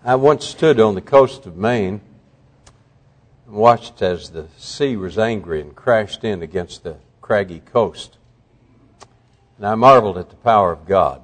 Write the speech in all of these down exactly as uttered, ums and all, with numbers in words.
I once stood on the coast of Maine and watched as the sea was angry and crashed in against the craggy coast. And I marveled at the power of God.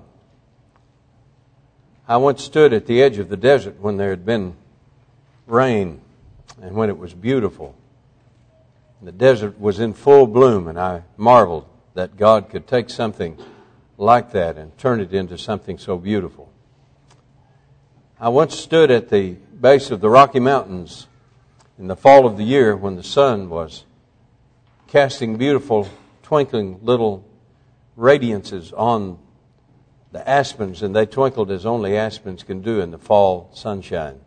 I once stood at the edge of the desert when there had been rain and when it was beautiful. The desert was in full bloom, and I marveled that God could take something like that and turn it into something so beautiful. I once stood at the base of the Rocky Mountains in the fall of the year when the sun was casting beautiful, twinkling little radiances on the aspens, and they twinkled as only aspens can do in the fall sunshine.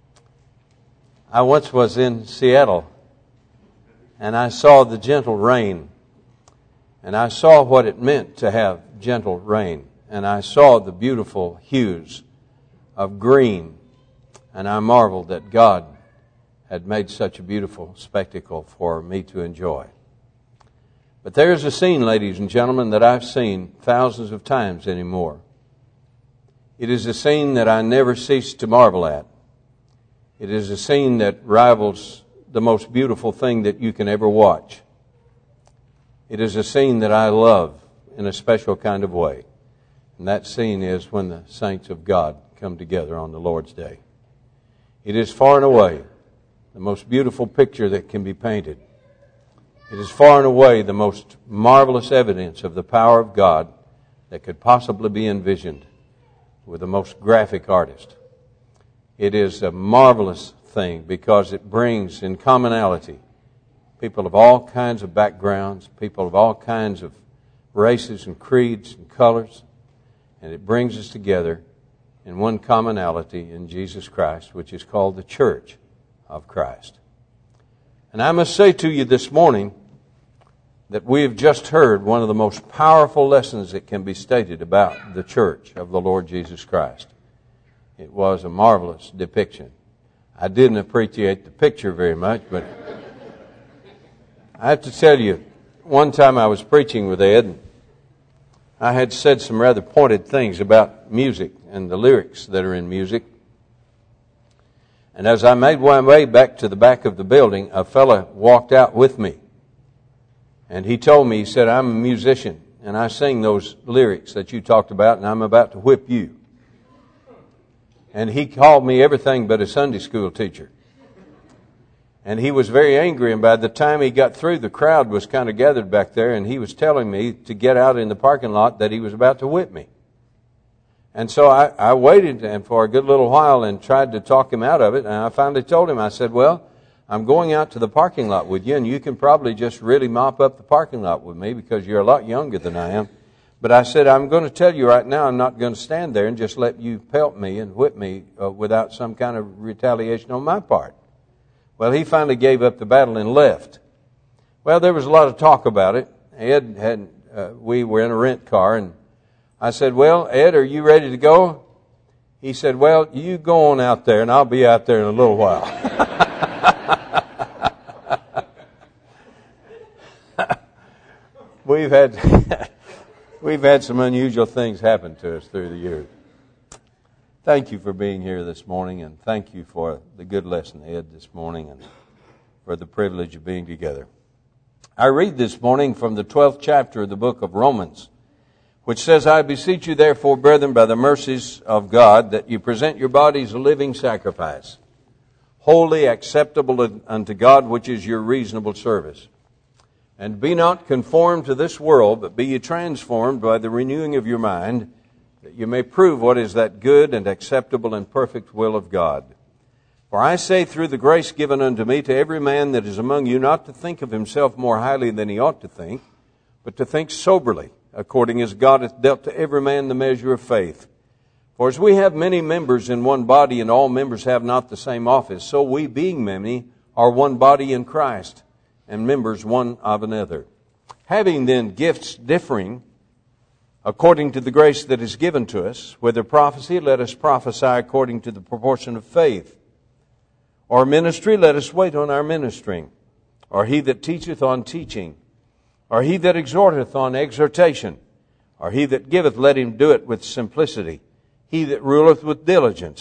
I once was in Seattle, and I saw the gentle rain, and I saw what it meant to have gentle rain, and I saw the beautiful hues of green, and I marveled that God had made such a beautiful spectacle for me to enjoy. But there's a scene, ladies and gentlemen, that I've seen thousands of times anymore. It is a scene that I never cease to marvel at. It is a scene that rivals the most beautiful thing that you can ever watch. It is a scene that I love in a special kind of way. And that scene is when the saints of God come together on the Lord's Day. It is far and away the most beautiful picture that can be painted. It is far and away the most marvelous evidence of the power of God that could possibly be envisioned with the most graphic artist. It is a marvelous thing because it brings in commonality people of all kinds of backgrounds, people of all kinds of races and creeds and colors, and it brings us together in one commonality in Jesus Christ, which is called the Church of Christ. And I must say to you this morning that we have just heard one of the most powerful lessons that can be stated about the Church of the Lord Jesus Christ. It was a marvelous depiction. I didn't appreciate the picture very much, but I have to tell you, one time I was preaching with Ed, and I had said some rather pointed things about music and the lyrics that are in music. And as I made my way back to the back of the building, a fella walked out with me. And he told me, he said, I'm a musician, and I sing those lyrics that you talked about, and I'm about to whip you. And he called me everything but a Sunday school teacher. And he was very angry, and by the time he got through, the crowd was kind of gathered back there, and he was telling me to get out in the parking lot that he was about to whip me. And so I, I waited and for a good little while and tried to talk him out of it, and I finally told him, I said, well, I'm going out to the parking lot with you, and you can probably just really mop up the parking lot with me because you're a lot younger than I am. But I said, I'm going to tell you right now, I'm not going to stand there and just let you pelt me and whip me uh, without some kind of retaliation on my part. Well, he finally gave up the battle and left. Well, there was a lot of talk about it. Ed had, uh, we were in a rent car, and I said, well, Ed, are you ready to go? He said, well, you go on out there, and I'll be out there in a little while. We've had we've had some unusual things happen to us through the years. Thank you for being here this morning, and thank you for the good lesson, Ed, this morning, and for the privilege of being together. I read this morning from the twelfth chapter of the book of Romans, which says, I beseech you therefore, brethren, by the mercies of God, that you present your bodies a living sacrifice, wholly acceptable unto God, which is your reasonable service. And be not conformed to this world, but be ye transformed by the renewing of your mind, that you may prove what is that good and acceptable and perfect will of God. For I say through the grace given unto me to every man that is among you, not to think of himself more highly than he ought to think, but to think soberly, according as God hath dealt to every man the measure of faith. For as we have many members in one body, and all members have not the same office, so we, being many, are one body in Christ, and members one of another. Having then gifts differing, according to the grace that is given to us, whether prophecy, let us prophesy according to the proportion of faith. Or ministry, let us wait on our ministering. Or he that teacheth on teaching. Or he that exhorteth on exhortation. Or he that giveth, let him do it with simplicity. He that ruleth with diligence.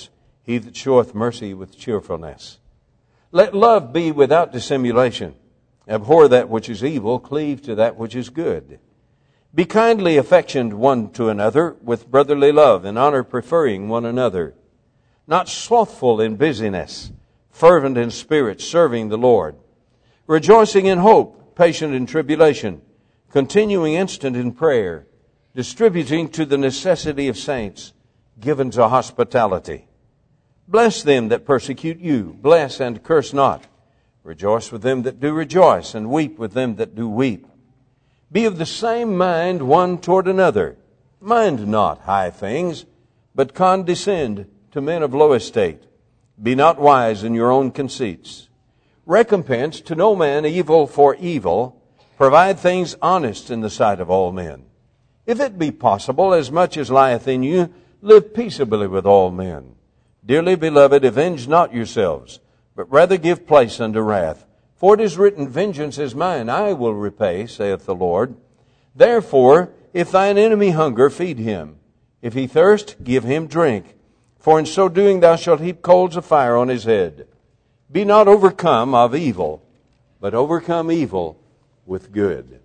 he that showeth mercy with cheerfulness. Let love be without dissimulation. Abhor that which is evil, cleave to that which is good. Be kindly affectioned one to another with brotherly love, in honor preferring one another. Not slothful in busyness, fervent in spirit, serving the Lord. Rejoicing in hope, patient in tribulation, continuing instant in prayer, distributing to the necessity of saints, given to hospitality. Bless them that persecute you, bless and curse not. Rejoice with them that do rejoice, and weep with them that do weep. Be of the same mind one toward another. Mind not high things, but condescend to men of low estate. Be not wise in your own conceits. Recompense to no man evil for evil. Provide things honest in the sight of all men. If it be possible, as much as lieth in you, live peaceably with all men. Dearly beloved, avenge not yourselves, but rather give place unto wrath. For it is written, Vengeance is mine, I will repay, saith the Lord. Therefore, if thine enemy hunger, feed him. If he thirst, give him drink. For in so doing thou shalt heap coals of fire on his head. Be not overcome of evil, but overcome evil with good.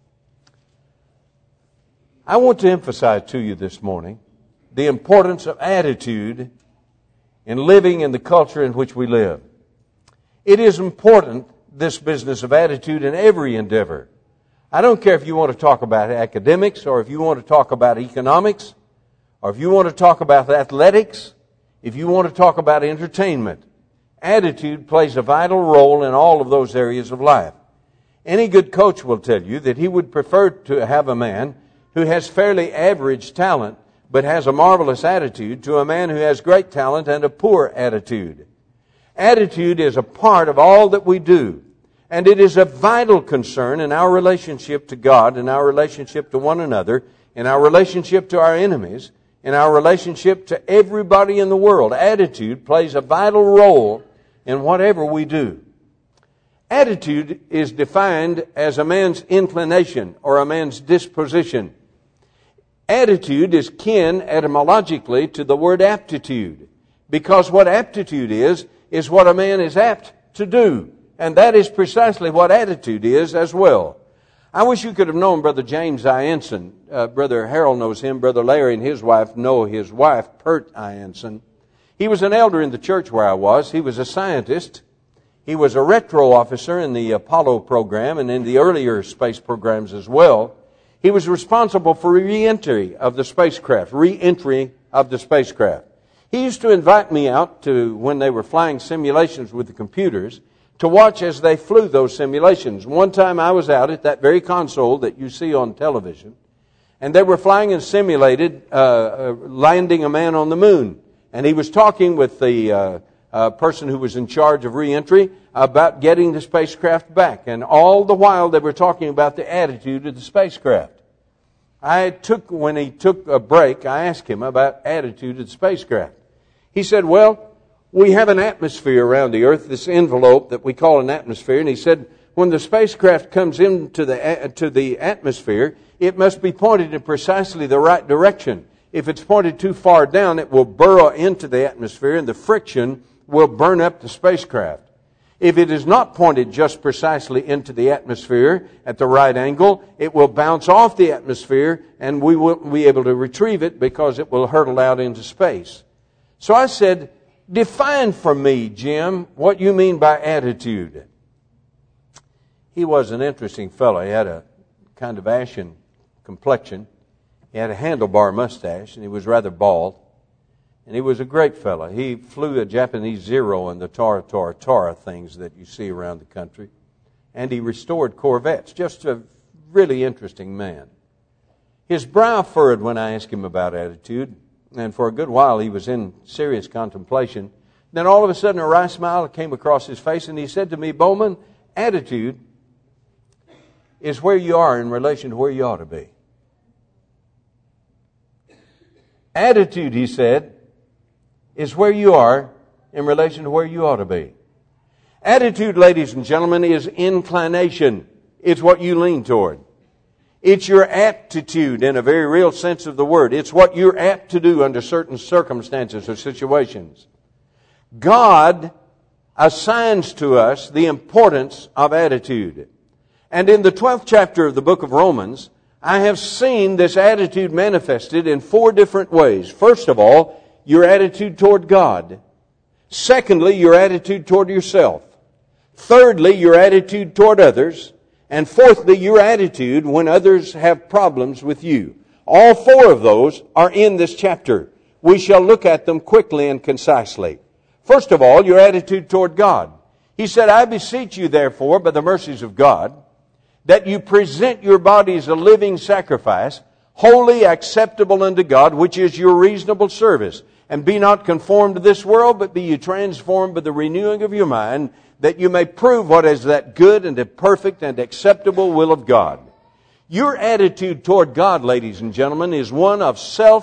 I want to emphasize to you this morning the importance of attitude in living in the culture in which we live. It is important, this business of attitude, in every endeavor. I don't care if you want to talk about academics, or if you want to talk about economics, or if you want to talk about athletics, if you want to talk about entertainment. Attitude plays a vital role in all of those areas of life. Any good coach will tell you that he would prefer to have a man who has fairly average talent but has a marvelous attitude to a man who has great talent and a poor attitude. Attitude is a part of all that we do, and it is a vital concern in our relationship to God, in our relationship to one another, in our relationship to our enemies, in our relationship to everybody in the world. Attitude plays a vital role in whatever we do. Attitude is defined as a man's inclination or a man's disposition. Attitude is kin etymologically to the word aptitude, because what aptitude is, is what a man is apt to do. And that is precisely what attitude is as well. I wish you could have known Brother James I. Ensign. Uh, Brother Harold knows him. Brother Larry and his wife know his wife, Pert I. Ensign. He was an elder in the church where I was. He was a scientist. He was a retro officer in the Apollo program and in the earlier space programs as well. He was responsible for re-entry of the spacecraft, re-entry of the spacecraft. He used to invite me out to, when they were flying simulations with the computers, to watch as they flew those simulations. One time I was out at that very console that you see on television, and they were flying and simulated uh, uh, landing a man on the moon. And he was talking with the uh, uh, person who was in charge of re-entry about getting the spacecraft back. And all the while they were talking about the attitude of the spacecraft. I took, when he took a break, I asked him about attitude of the spacecraft. He said, well, we have an atmosphere around the Earth, this envelope that we call an atmosphere. And he said, when the spacecraft comes into the, to the atmosphere, it must be pointed in precisely the right direction. If it's pointed too far down, it will burrow into the atmosphere and the friction will burn up the spacecraft. If it is not pointed just precisely into the atmosphere at the right angle, it will bounce off the atmosphere and we will be able to retrieve it because it will hurtle out into space. So I said, define for me, Jim, what you mean by attitude. He was an interesting fellow. He had a kind of ashen complexion. He had a handlebar mustache, and he was rather bald. And he was a great fellow. He flew a Japanese Zero and the Tara Tara Tara things that you see around the country. And he restored Corvettes. Just a really interesting man. His brow furrowed when I asked him about attitude. And for a good while he was in serious contemplation. Then all of a sudden a wry smile came across his face, and he said to me, Bowman, attitude is where you are in relation to where you ought to be. Attitude, he said, is where you are in relation to where you ought to be. Attitude, ladies and gentlemen, is inclination. It's what you lean toward. It's your aptitude in a very real sense of the word. It's what you're apt to do under certain circumstances or situations. God assigns to us the importance of attitude. And in the twelfth chapter of the book of Romans, I have seen this attitude manifested in four different ways. First of all, your attitude toward God. Secondly, your attitude toward yourself. Thirdly, your attitude toward others. And fourthly, your attitude when others have problems with you. All four of those are in this chapter. We shall look at them quickly and concisely. First of all, your attitude toward God. He said, I beseech you therefore, by the mercies of God, that you present your bodies a living sacrifice, holy, acceptable unto God, which is your reasonable service. And be not conformed to this world, but be ye transformed by the renewing of your mind, that you may prove what is that good and perfect and acceptable will of God. Your attitude toward God, ladies and gentlemen, is one of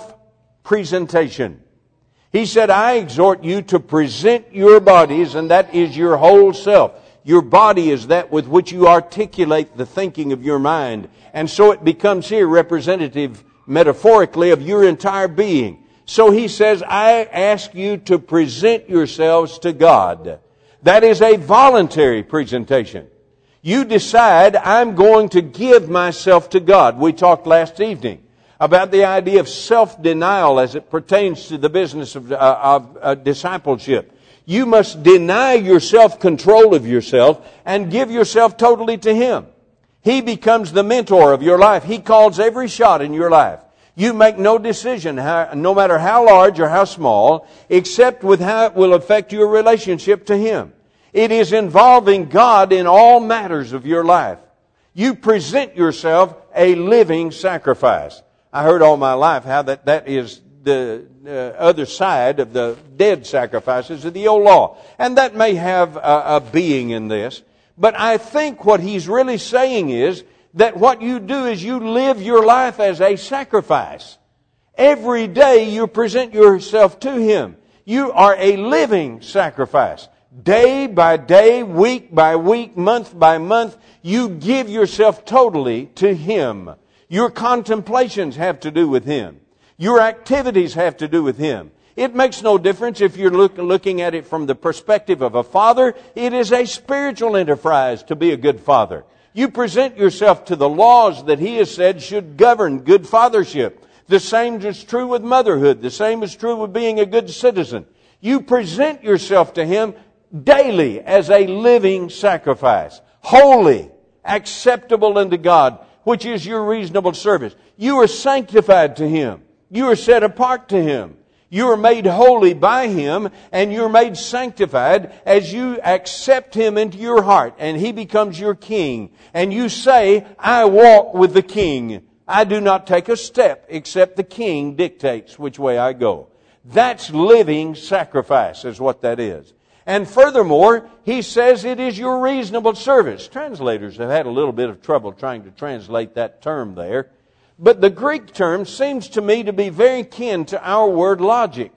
self-presentation. He said, I exhort you to present your bodies, and that is your whole self. Your body is that with which you articulate the thinking of your mind. And so it becomes here representative, metaphorically, of your entire being. So he says, I ask you to present yourselves to God. That is a voluntary presentation. You decide, I'm going to give myself to God. We talked last evening about the idea of self-denial as it pertains to the business of, uh, of uh, discipleship. You must deny your self-control of yourself and give yourself totally to Him. He becomes the mentor of your life. He calls every shot in your life. You make no decision, how, no matter how large or how small, except with how it will affect your relationship to Him. It is involving God in all matters of your life. You present yourself a living sacrifice. I heard all my life how that, that is the uh, other side of the dead sacrifices of the old law. And that may have a, a being in this. But I think what he's really saying is that what you do is you live your life as a sacrifice. Every day you present yourself to Him. You are a living sacrifice. Day by day, week by week, month by month, you give yourself totally to Him. Your contemplations have to do with Him. Your activities have to do with Him. It makes no difference if you're look, looking at it from the perspective of a father. It is a spiritual enterprise to be a good father. You present yourself to the laws that He has said should govern good fathership. The same is true with motherhood. The same is true with being a good citizen. You present yourself to Him daily as a living sacrifice, holy, acceptable unto God, which is your reasonable service. You are sanctified to Him. You are set apart to Him. You are made holy by Him, and you're made sanctified as you accept Him into your heart, and He becomes your King. And you say, I walk with the King. I do not take a step except the King dictates which way I go. That's living sacrifice is what that is. And furthermore, he says it is your reasonable service. Translators have had a little bit of trouble trying to translate that term there. But the Greek term seems to me to be very kin to our word logic.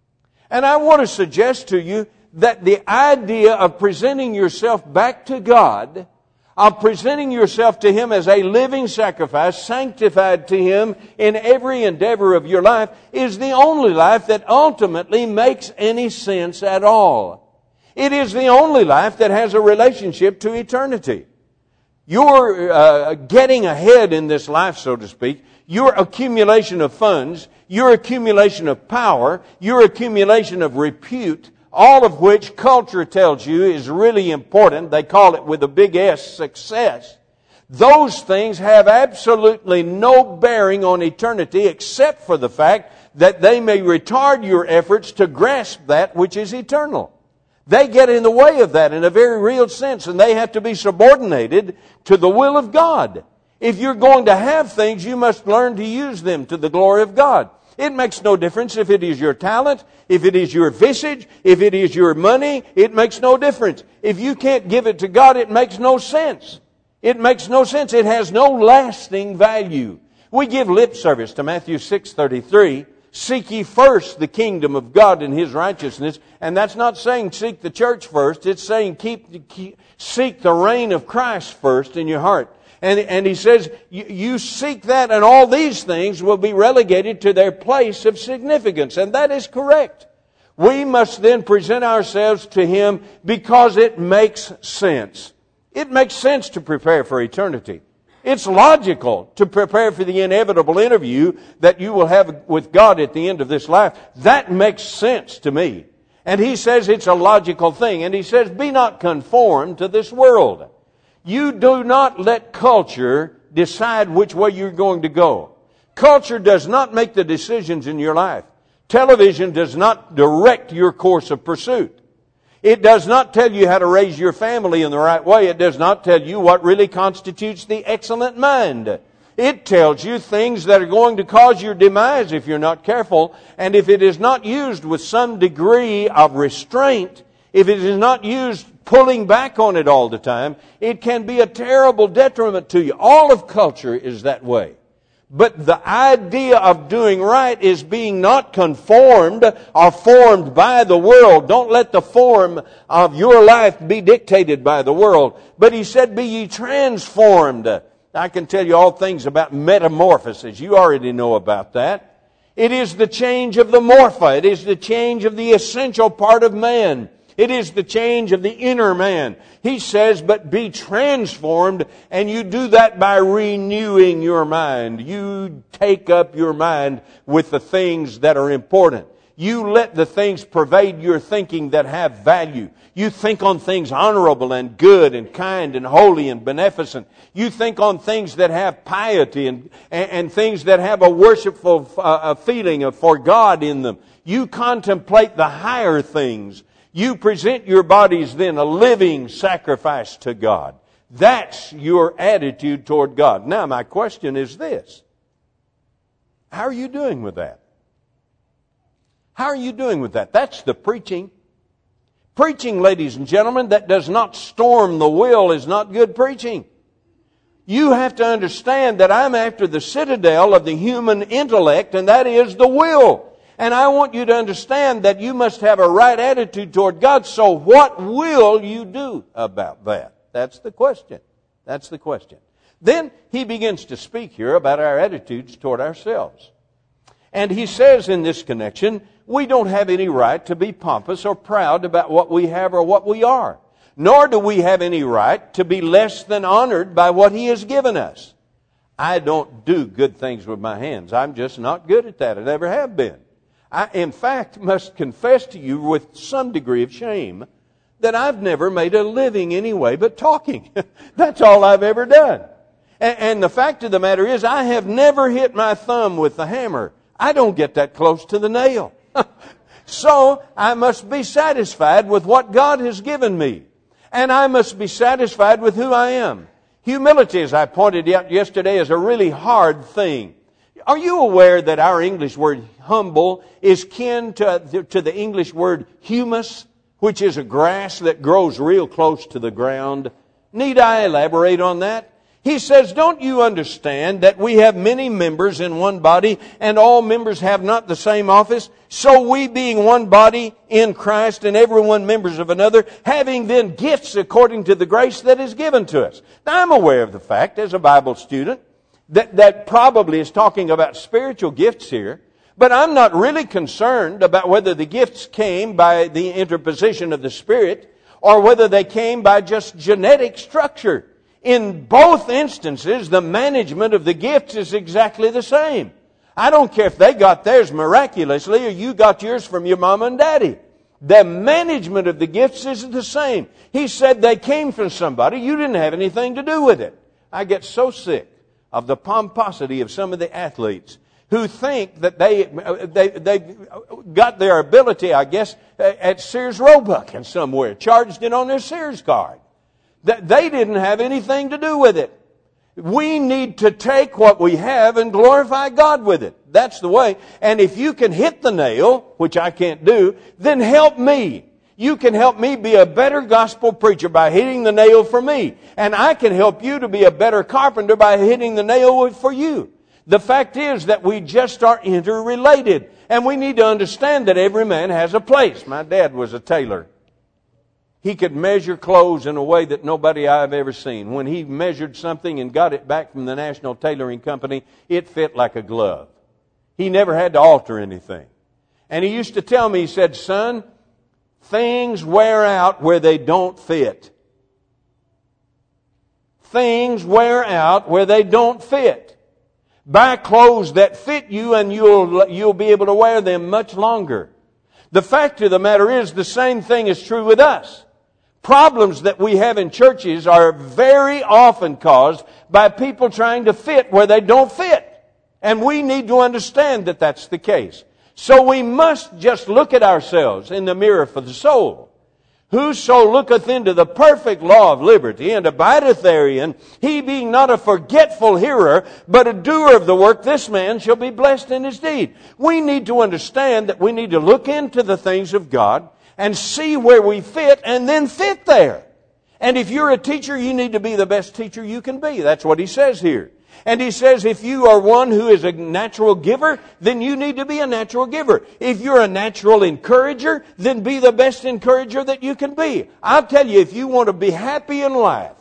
And I want to suggest to you that the idea of presenting yourself back to God, of presenting yourself to Him as a living sacrifice, sanctified to Him in every endeavor of your life, is the only life that ultimately makes any sense at all. It is the only life that has a relationship to eternity. Your uh, getting ahead in this life, so to speak, your accumulation of funds, your accumulation of power, your accumulation of repute, all of which culture tells you is really important. They call it with a big S, success. Those things have absolutely no bearing on eternity except for the fact that they may retard your efforts to grasp that which is eternal. They get in the way of that in a very real sense, and they have to be subordinated to the will of God. If you're going to have things, you must learn to use them to the glory of God. It makes no difference if it is your talent, if it is your visage, if it is your money. It makes no difference. If you can't give it to God, it makes no sense. It makes no sense. It has no lasting value. We give lip service to Matthew six thirty-three. Seek ye first the kingdom of God and His righteousness. And that's not saying seek the church first. It's saying keep, keep seek the reign of Christ first in your heart. And, and He says, you, you seek that and all these things will be relegated to their place of significance. And that is correct. We must then present ourselves to Him because it makes sense. It makes sense to prepare for eternity. It's logical to prepare for the inevitable interview that you will have with God at the end of this life. That makes sense to me. And He says it's a logical thing. And He says, be not conformed to this world. You do not let culture decide which way you're going to go. Culture does not make the decisions in your life. Television does not direct your course of pursuit. It does not tell you how to raise your family in the right way. It does not tell you what really constitutes the excellent mind. It tells you things that are going to cause your demise if you're not careful. And if it is not used with some degree of restraint, if it is not used pulling back on it all the time, it can be a terrible detriment to you. All of culture is that way. But the idea of doing right is being not conformed or formed by the world. Don't let the form of your life be dictated by the world. But He said, be ye transformed. I can tell you all things about metamorphosis. You already know about that. It is the change of the morpha. It is the change of the essential part of man. It is the change of the inner man. He says, but be transformed, and you do that by renewing your mind. You take up your mind with the things that are important. You let the things pervade your thinking that have value. You think on things honorable and good and kind and holy and beneficent. You think on things that have piety and, and, and things that have a worshipful uh, feeling of, for God in them. You contemplate the higher things. You present your bodies then a living sacrifice to God. That's your attitude toward God. Now, my question is this. How are you doing with that? How are you doing with that? That's the preaching. Preaching, ladies and gentlemen, that does not storm the will is not good preaching. You have to understand that I'm after the citadel of the human intellect, and that is the will. And I want you to understand that you must have a right attitude toward God. So what will you do about that? That's the question. That's the question. Then he begins to speak here about our attitudes toward ourselves. And he says in this connection, we don't have any right to be pompous or proud about what we have or what we are. Nor do we have any right to be less than honored by what He has given us. I don't do good things with my hands. I'm just not good at that. I never have been. I, in fact, must confess to you with some degree of shame that I've never made a living anyway but talking. That's all I've ever done. And, and the fact of the matter is, I have never hit my thumb with the hammer. I don't get that close to the nail. So I must be satisfied with what God has given me. And I must be satisfied with who I am. Humility, as I pointed out yesterday, is a really hard thing. Are you aware that our English word humble is kin to, to the English word humus, which is a grass that grows real close to the ground? Need I elaborate on that? He says, don't you understand that we have many members in one body, and all members have not the same office? So we, being one body in Christ, and everyone members of another, having then gifts according to the grace that is given to us. Now, I'm aware of the fact, as a Bible student, that, that probably is talking about spiritual gifts here. But I'm not really concerned about whether the gifts came by the interposition of the Spirit, or whether they came by just genetic structure. In both instances, the management of the gifts is exactly the same. I don't care if they got theirs miraculously or you got yours from your mom and daddy. The management of the gifts is the same. He said they came from somebody. You didn't have anything to do with it. I get so sick of the pomposity of some of the athletes who think that they they they got their ability, I guess, at Sears Roebuck and somewhere, charged it on their Sears card. That they didn't have anything to do with it. We need to take what we have and glorify God with it. That's the way. And if you can hit the nail, which I can't do, then help me. You can help me be a better gospel preacher by hitting the nail for me. And I can help you to be a better carpenter by hitting the nail for you. The fact is that we just are interrelated. And we need to understand that every man has a place. My dad was a tailor. He could measure clothes in a way that nobody I've ever seen. When he measured something and got it back from the National Tailoring Company, it fit like a glove. He never had to alter anything. And he used to tell me, he said, son, things wear out where they don't fit. Things wear out where they don't fit. Buy clothes that fit you and you'll, you'll be able to wear them much longer. The fact of the matter is the same thing is true with us. Problems that we have in churches are very often caused by people trying to fit where they don't fit. And we need to understand that that's the case. So we must just look at ourselves in the mirror for the soul. Whoso looketh into the perfect law of liberty and abideth therein, he being not a forgetful hearer, but a doer of the work, this man shall be blessed in his deed. We need to understand that we need to look into the things of God and see where we fit and then fit there. And if you're a teacher, you need to be the best teacher you can be. That's what he says here. And he says if you are one who is a natural giver, then you need to be a natural giver. If you're a natural encourager, then be the best encourager that you can be. I'll tell you, if you want to be happy in life,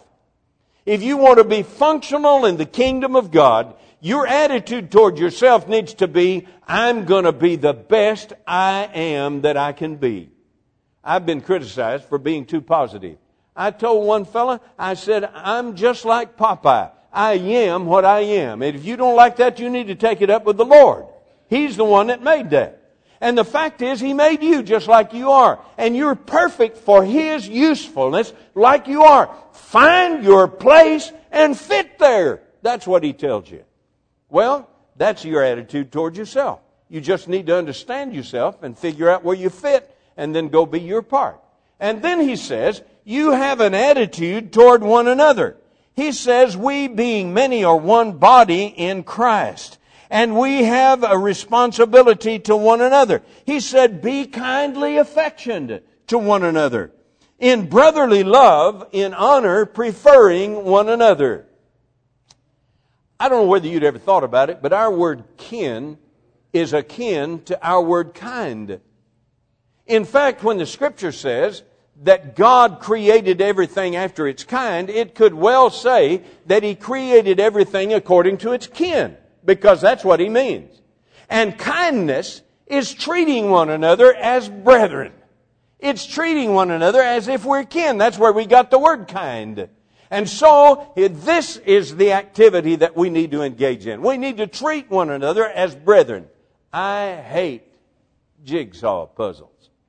if you want to be functional in the kingdom of God, your attitude toward yourself needs to be, I'm going to be the best I am that I can be. I've been criticized for being too positive. I told one fella, I said, I'm just like Popeye. I am what I am. And if you don't like that, you need to take it up with the Lord. He's the one that made that. And the fact is, He made you just like you are. And you're perfect for His usefulness like you are. Find your place and fit there. That's what He tells you. Well, that's your attitude toward yourself. You just need to understand yourself and figure out where you fit and then go be your part. And then He says, you have an attitude toward one another. He says, we being many are one body in Christ. And we have a responsibility to one another. He said, be kindly affectioned to one another. In brotherly love, in honor, preferring one another. I don't know whether you'd ever thought about it, but our word kin is akin to our word kind. In fact, when the Scripture says that God created everything after its kind, it could well say that He created everything according to its kin, because that's what He means. And kindness is treating one another as brethren. It's treating one another as if we're kin. That's where we got the word kind. And so, this is the activity that we need to engage in. We need to treat one another as brethren. I hate jigsaw puzzles.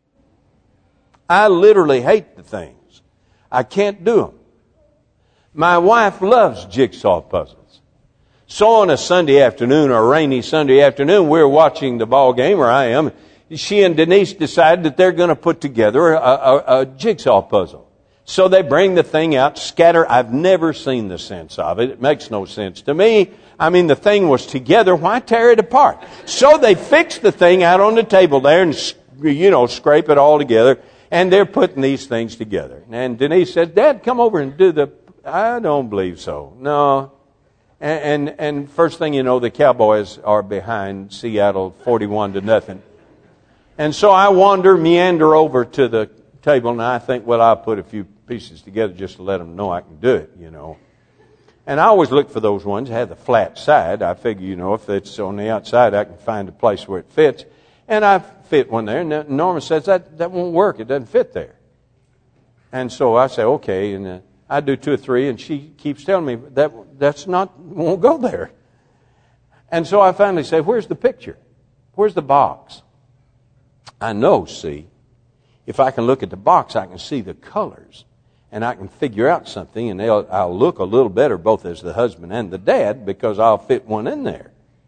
I literally hate the things. I can't do them. My wife loves jigsaw puzzles. So on a Sunday afternoon, or a rainy Sunday afternoon, we're watching the ball game, or I am. She and Denise decide that they're going to put together a, a, a jigsaw puzzle. So they bring the thing out, scatter. I've never seen the sense of it. It makes no sense to me. I mean, the thing was together. Why tear it apart? So they fix the thing out on the table there and, you know, scrape it all together. And they're putting these things together. And Denise says, Dad, come over and do the... I don't believe so. No. And, and, and first thing you know, the Cowboys are behind Seattle forty-one to nothing. And so I wander, meander over to the table, and I think, well, I'll put a few pieces together just to let them know I can do it, you know. And I always look for those ones that have the flat side. I figure, you know, if it's on the outside, I can find a place where it fits. And I fit one there, and Norma says, that, that won't work. It doesn't fit there. And so I say, okay, and uh, I do two or three, and she keeps telling me, that that's not, won't go there. And so I finally say, where's the picture? Where's the box? I know, see, if I can look at the box, I can see the colors, and I can figure out something, and they'll, I'll look a little better both as the husband and the dad, because I'll fit one in there.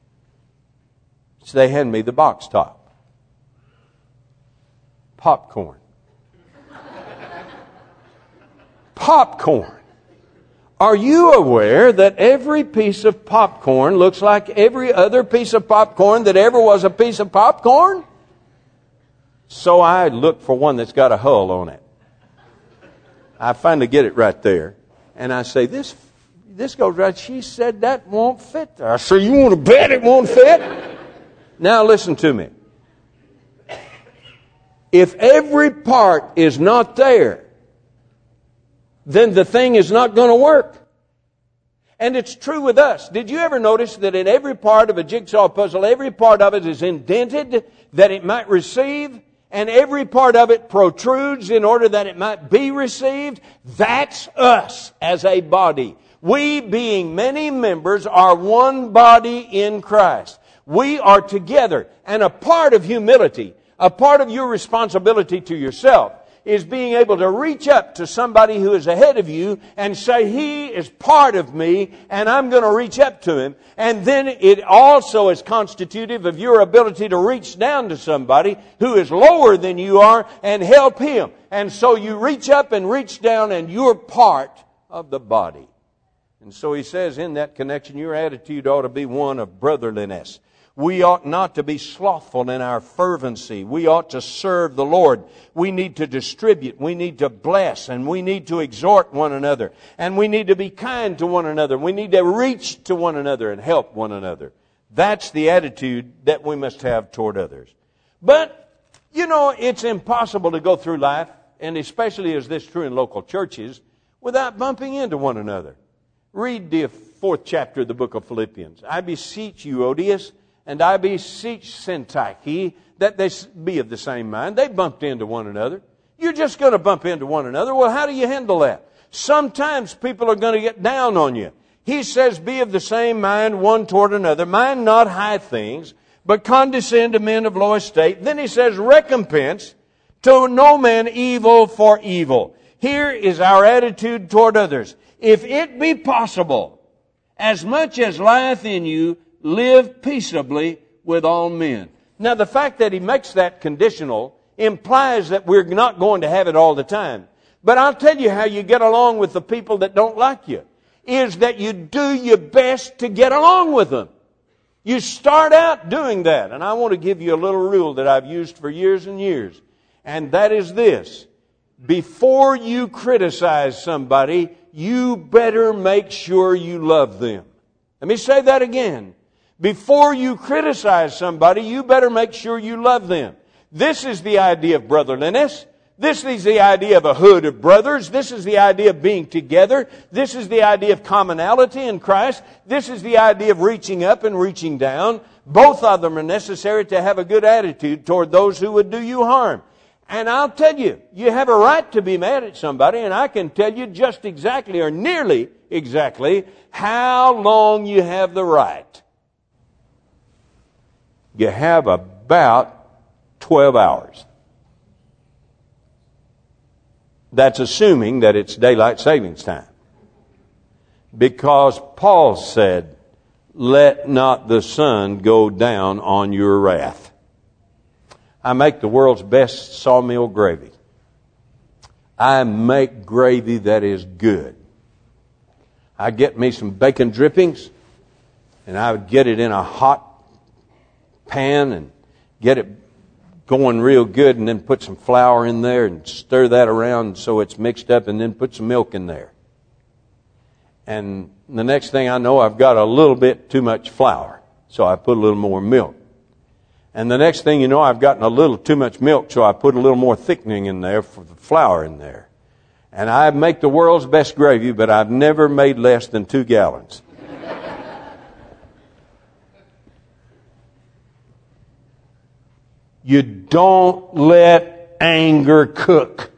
So they hand me the box top. Popcorn. Popcorn. Are you aware that every piece of popcorn looks like every other piece of popcorn that ever was a piece of popcorn? So I look for one that's got a hull on it. I finally get it right there. And I say, this this goes right. She said that won't fit there. I say, you want to bet it won't fit? Now listen to me. If every part is not there, then the thing is not going to work. And it's true with us. Did you ever notice that in every part of a jigsaw puzzle, every part of it is indented that it might receive, and every part of it protrudes in order that it might be received? That's us as a body. We, being many members, are one body in Christ. We are together. And a part of humility, a part of your responsibility to yourself, is being able to reach up to somebody who is ahead of you and say, he is part of me, and I'm going to reach up to him. And then it also is constitutive of your ability to reach down to somebody who is lower than you are and help him. And so you reach up and reach down, and you're part of the body. And so he says in that connection, your attitude ought to be one of brotherliness. We ought not to be slothful in our fervency. We ought to serve the Lord. We need to distribute. We need to bless. And we need to exhort one another. And we need to be kind to one another. We need to reach to one another and help one another. That's the attitude that we must have toward others. But, you know, it's impossible to go through life, and especially is this true in local churches, without bumping into one another. Read the fourth chapter of the book of Philippians. I beseech you, Odious, and I beseech Syntyche, that they be of the same mind. They bumped into one another. You're just going to bump into one another. Well, how do you handle that? Sometimes people are going to get down on you. He says, be of the same mind one toward another. Mind not high things, but condescend to men of low estate. Then he says, recompense to no man evil for evil. Here is our attitude toward others. If it be possible, as much as lieth in you, live peaceably with all men. Now, the fact that he makes that conditional implies that we're not going to have it all the time. But I'll tell you how you get along with the people that don't like you, is that you do your best to get along with them. You start out doing that. And I want to give you a little rule that I've used for years and years. And that is this. Before you criticize somebody, you better make sure you love them. Let me say that again. Before you criticize somebody, you better make sure you love them. This is the idea of brotherliness. This is the idea of a hood of brothers. This is the idea of being together. This is the idea of commonality in Christ. This is the idea of reaching up and reaching down. Both of them are necessary to have a good attitude toward those who would do you harm. And I'll tell you, you have a right to be mad at somebody, and I can tell you just exactly, or nearly exactly, how long you have the right. You have about twelve hours. That's assuming that it's daylight savings time. Because Paul said, let not the sun go down on your wrath. I make the world's best sawmill gravy. I make gravy that is good. I get me some bacon drippings, and I would get it in a hot pan and get it going real good, and then put some flour in there and stir that around so it's mixed up, and then put some milk in there. And the next thing I know, I've got a little bit too much flour, so I put a little more milk. And the next thing you know, I've gotten a little too much milk, so I put a little more thickening in there for the flour in there. And I make the world's best gravy, but I've never made less than two gallons. You don't let anger cook.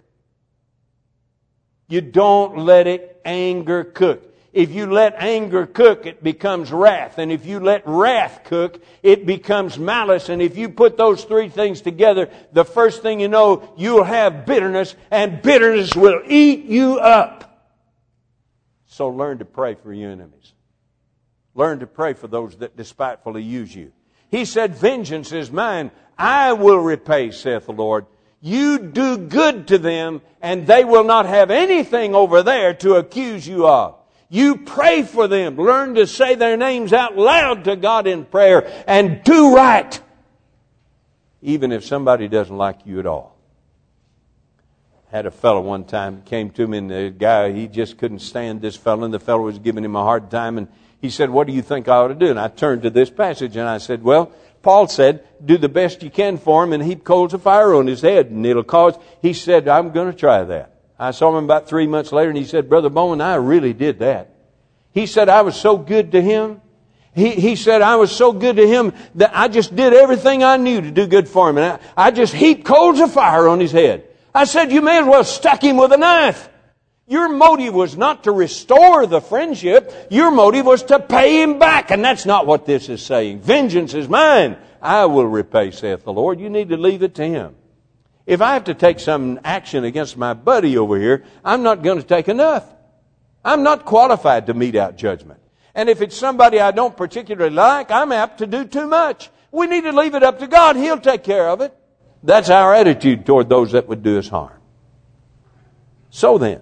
You don't let it anger cook. If you let anger cook, it becomes wrath. And if you let wrath cook, it becomes malice. And if you put those three things together, the first thing you know, you'll have bitterness, and bitterness will eat you up. So learn to pray for your enemies. Learn to pray for those that despitefully use you. He said, vengeance is mine. I will repay, saith the Lord. You do good to them, and they will not have anything over there to accuse you of. You pray for them. Learn to say their names out loud to God in prayer, and do right, even if somebody doesn't like you at all. Had a fellow one time came to me, and the guy, he just couldn't stand this fellow, and the fellow was giving him a hard time, and he said, what do you think I ought to do? And I turned to this passage, and I said, well, Paul said, do the best you can for him and heap coals of fire on his head, and it'll cause... He said, I'm going to try that. I saw him about three months later, and he said, Brother Bowman, I really did that. He said, I was so good to him. He, he said, I was so good to him that I just did everything I knew to do good for him. And I, I just heaped coals of fire on his head. I said, you may as well stuck him with a knife. Your motive was not to restore the friendship. Your motive was to pay him back. And that's not what this is saying. Vengeance is mine. I will repay, saith the Lord. You need to leave it to him. If I have to take some action against my buddy over here, I'm not going to take enough. I'm not qualified to mete out judgment. And if it's somebody I don't particularly like, I'm apt to do too much. We need to leave it up to God. He'll take care of it. That's our attitude toward those that would do us harm. So then,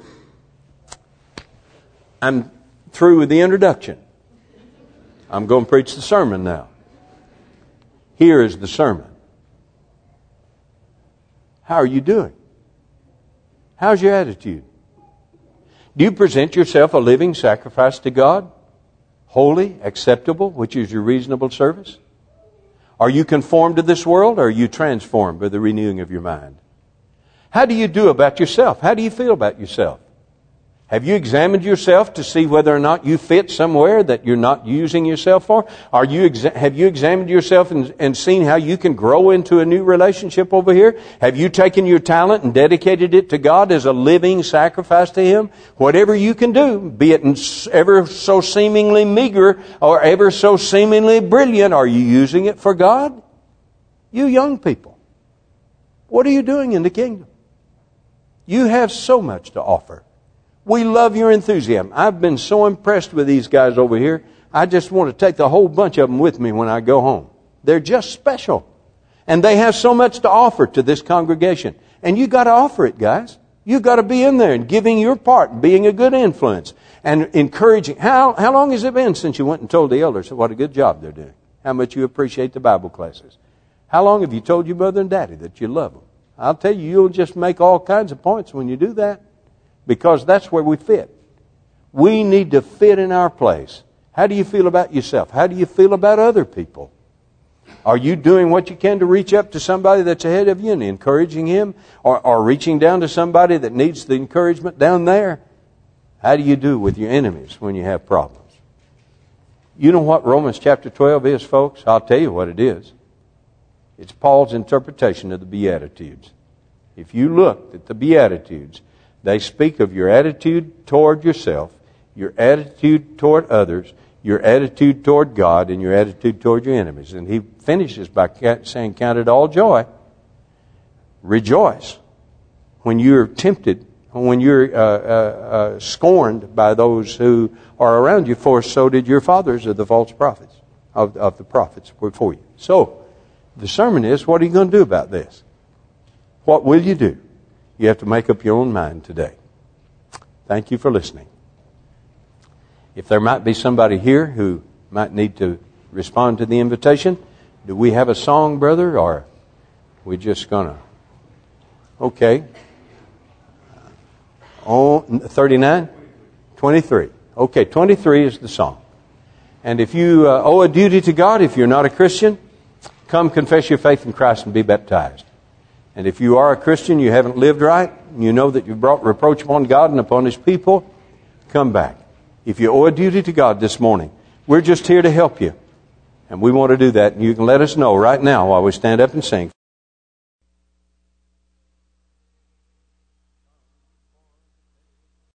I'm through with the introduction. I'm going to preach the sermon now. Here is the sermon. How are you doing? How's your attitude? Do you present yourself a living sacrifice to God? Holy, acceptable, which is your reasonable service? Are you conformed to this world, or are you transformed by the renewing of your mind? How do you do about yourself? How do you feel about yourself? Have you examined yourself to see whether or not you fit somewhere that you're not using yourself for? Are you exa- have you examined yourself and, and seen how you can grow into a new relationship over here? Have you taken your talent and dedicated it to God as a living sacrifice to Him? Whatever you can do, be it in ever so seemingly meager or ever so seemingly brilliant, are you using it for God? You young people, what are you doing in the kingdom? You have so much to offer. We love your enthusiasm. I've been so impressed with these guys over here. I just want to take the whole bunch of them with me when I go home. They're just special. And they have so much to offer to this congregation. And you got to offer it, guys. You got to be in there and giving your part, being a good influence and encouraging. How, how long has it been since you went and told the elders what a good job they're doing? How much you appreciate the Bible classes? How long have you told your mother and daddy that you love them? I'll tell you, you'll just make all kinds of points when you do that. Because that's where we fit. We need to fit in our place. How do you feel about yourself? How do you feel about other people? Are you doing what you can to reach up to somebody that's ahead of you and encouraging him? Or, or reaching down to somebody that needs the encouragement down there? How do you do with your enemies when you have problems? You know what Romans chapter twelve is, folks? I'll tell you what it is. It's Paul's interpretation of the Beatitudes. If you look at the Beatitudes, they speak of your attitude toward yourself, your attitude toward others, your attitude toward God, and your attitude toward your enemies. And he finishes by saying, count it all joy. Rejoice when you're tempted, when you're uh, uh, uh, scorned by those who are around you, for so did your fathers of the false prophets, of, of the prophets before you. So, the sermon is, what are you going to do about this? What will you do? You have to make up your own mind today. Thank you for listening. If there might be somebody here who might need to respond to the invitation, do we have a song, brother, or are we just going to? Okay. Oh, thirty-nine? twenty-three. Okay, twenty-three is the song. And if you uh, owe a duty to God, if you're not a Christian, come confess your faith in Christ and be baptized. And if you are a Christian, you haven't lived right, you know that you've brought reproach upon God and upon His people, come back. If you owe a duty to God this morning, we're just here to help you. And we want to do that. And you can let us know right now while we stand up and sing.